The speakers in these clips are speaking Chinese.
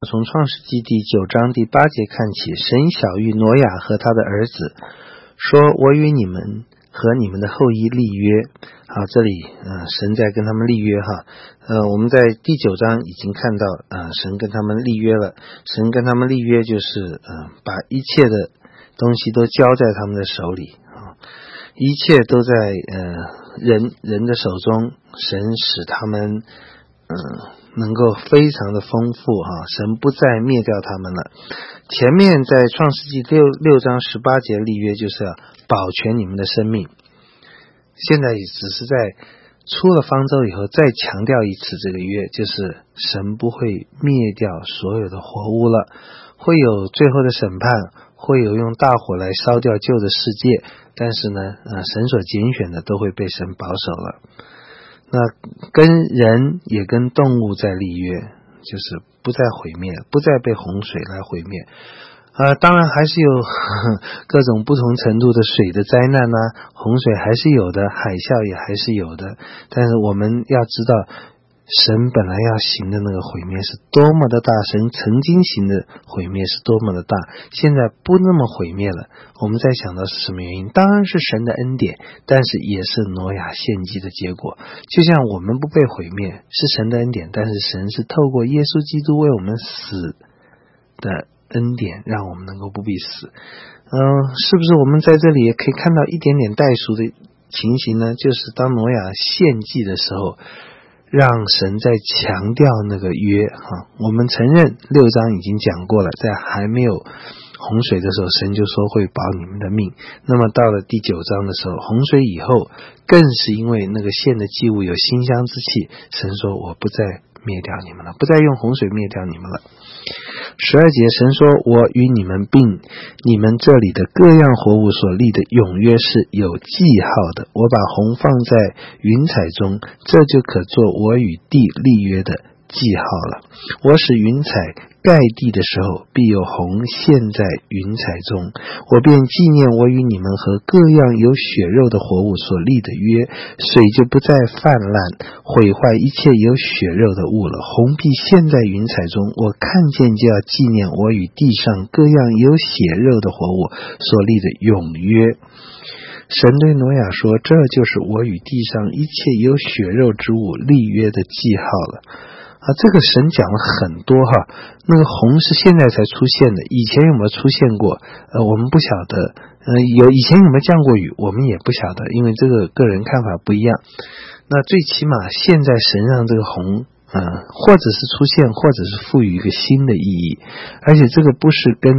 从创世纪第9章第8节看起，神晓谕挪亚和他的儿子说，我与你们和你们的后裔立约。好，这里神在跟他们立约哈。我们在第9章已经看到神跟他们立约了。神跟他们立约就是把一切的东西都交在他们的手里啊，一切都在人的手中，神使他们能够非常的丰富哈，神不再灭掉他们了。前面在创世纪6章18节立约就是要保全你们的生命，现在也只是在出了方舟以后再强调一次这个约，就是神不会灭掉所有的活物了，会有最后的审判，会有用大火来烧掉旧的世界，但是呢神所拣选的都会被神保守了。那跟人也跟动物在立约，就是不再毁灭，不再被洪水来毁灭。当然还是有各种不同程度的水的灾难洪水还是有的，海啸也还是有的，但是我们要知道神本来要行的那个毁灭是多么的大，神曾经行的毁灭是多么的大，现在不那么毁灭了。我们在想到是什么原因？当然是神的恩典，但是也是挪亚献祭的结果。就像我们不被毁灭是神的恩典，但是神是透过耶稣基督为我们死的恩典，让我们能够不必死。是不是我们在这里也可以看到一点点代赎的情形呢？就是当挪亚献祭的时候，让神在强调那个约我们承认6章已经讲过了，在还没有洪水的时候，神就说会保你们的命。那么到了第9章的时候，洪水以后，更是因为那个献的祭物有馨香之气，神说我不再灭掉你们了，不再用洪水灭掉你们了。12节神说，我与你们并你们这里的各样活物所立的永约是有记号的，我把虹放在云彩中，这就可做我与地立约的记号了。我使云彩盖地的时候，必有虹现在云彩中，我便纪念我与你们和各样有血肉的活物所立的约，水就不再泛滥毁坏一切有血肉的物了。虹必现在云彩中，我看见就要纪念我与地上各样有血肉的活物所立的永约。神对挪亚说，这就是我与地上一切有血肉之物立约的记号了。这个神讲了很多那个虹是现在才出现的，以前有没有出现过我们不晓得，以前有没有降过雨我们也不晓得，因为这个个人看法不一样。那最起码现在神让这个虹或者是出现，或者是赋予一个新的意义，而且这个不是跟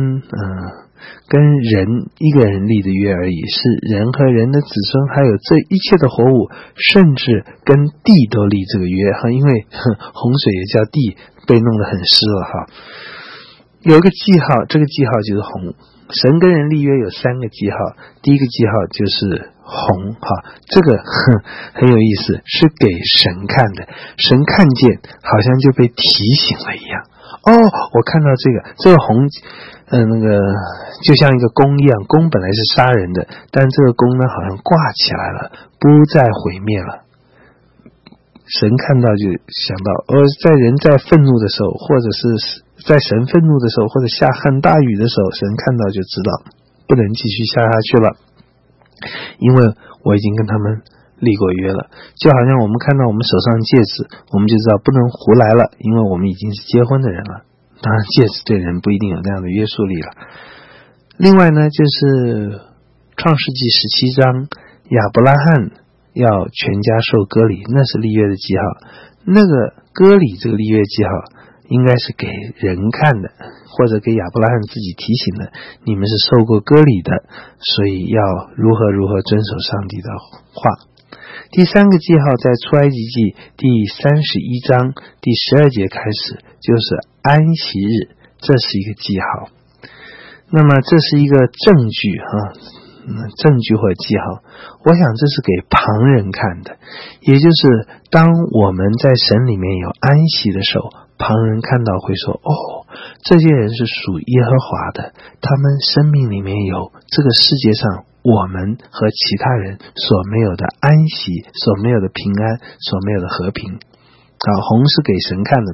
人一个人立的约而已，是人和人的子孙，还有这一切的活物，甚至跟地都立这个约因为洪水也叫地被弄得很湿了有一个记号，这个记号就是虹。神跟人立约有3个记号，第一个记号就是虹这个很有意思，是给神看的，神看见好像就被提醒了一样。我看到这个虹那个就像一个弓一样，弓本来是杀人的，但这个弓呢好像挂起来了，不再毁灭了。神看到就想到在人在愤怒的时候，或者是在神愤怒的时候，或者下很大雨的时候，神看到就知道不能继续下去了，因为我已经跟他们立过约了。就好像我们看到我们手上戒指，我们就知道不能胡来了，因为我们已经是结婚的人了。当然戒指对人不一定有那样的约束力了。另外呢，就是创世纪17章亚伯拉罕要全家受割礼，那是立约的记号。那个割礼这个立约记号应该是给人看的，或者给亚伯拉罕自己提醒的，你们是受过割礼的，所以要如何遵守上帝的话。第3个记号在出埃及记第31章第12节开始，就是安息日，这是一个记号。那么这是一个证据证据或记号，我想这是给旁人看的，也就是当我们在神里面有安息的时候，旁人看到会说，这些人是属耶和华的，他们生命里面有这个世界上我们和其他人所没有的安息，所没有的平安，所没有的和平。红是给神看的，他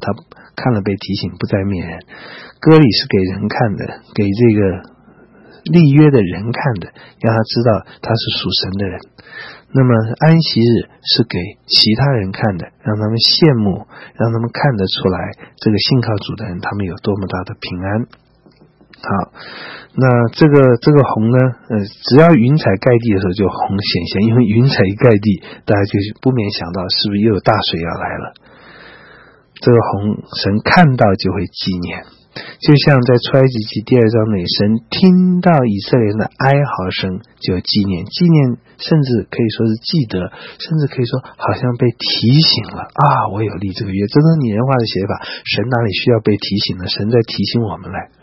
看了被提醒，不再灭人。割礼是给人看的，给这个立约的人看的，让他知道他是属神的人。那么安息日是给其他人看的，让他们羡慕，让他们看得出来这个信靠主的人他们有多么大的平安。好，那这个红呢，只要云彩盖地的时候就红显现，因为云彩一盖地，大家就不免想到是不是又有大水要来了。这个红神看到就会纪念，就像在出埃及记第2章里，神听到以色列人的哀嚎声就纪念，甚至可以说是记得，甚至可以说好像被提醒了啊！我有立这个约，这是拟人化的写法。神哪里需要被提醒呢？神在提醒我们来。